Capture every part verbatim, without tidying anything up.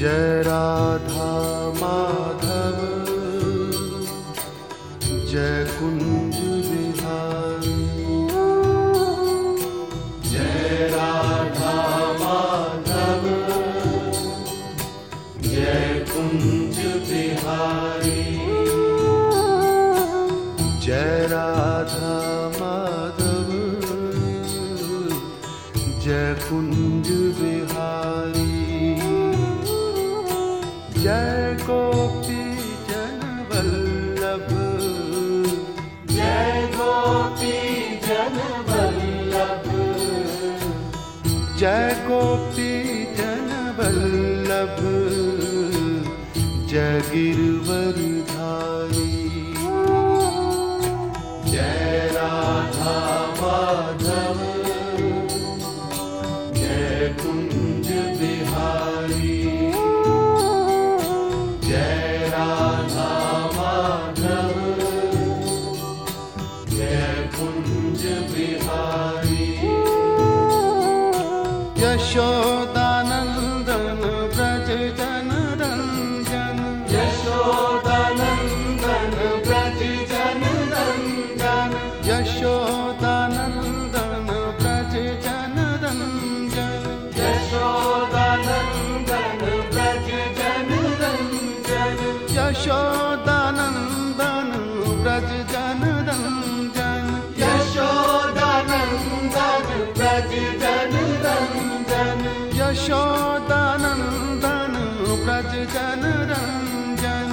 जय राधा माधव जय कुंज बिहारी। जय राधा माधव जय कुंज बिहारी। जय राधा माधव जय कुंज बिहारी। जय गोपी जन वल्लभ जय गोपी जन वल्लभ। जय गोपी जन वल्लभ जय गिरवरधारी। जय राधा माधव जय कुंज बिहारी। जय राधा माधव जय कुंज बिहारी। यशोदानंदन ब्रज जन रंजन यशोदानंदन ब्रज जन रंजन। यशोदानंदन ब्रज जन रंजन यशोदानंदन ब्रज जन रंजन। यशोदानंदन ब्रज जन रंजन यशोदानंदन ब्रज जन रंजन। यशोदानंदन ब्रज जन रंजन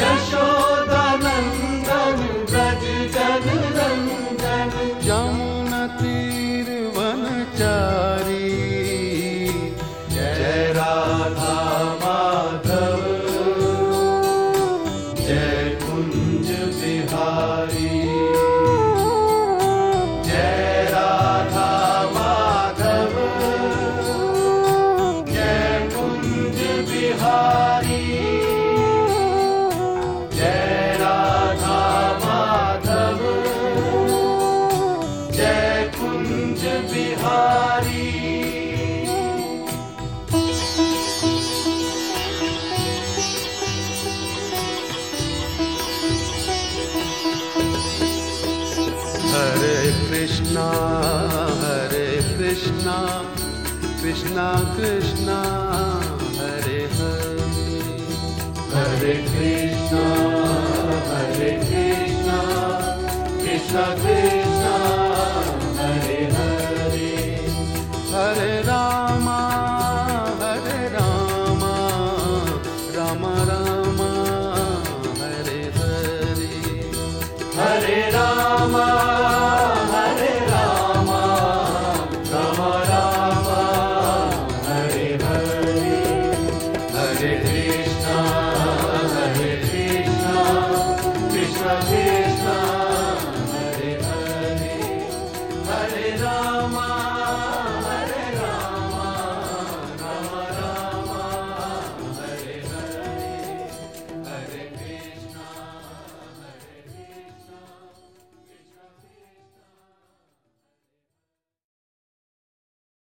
यशोदानंदन ब्रज जन रंजन। यमुना तीर वनचारी। जय राधा माधव जय कुंज बिहारी। जय राधा माधव जय कुंज बिहारी। जय राधा माधव जय कुंज बिहारी। हरे कृष्णा हरे कृष्णा कृष्णा कृष्णा हरे हरे। हरे कृष्णा हरे कृष्णा कृष्णा कृष्णा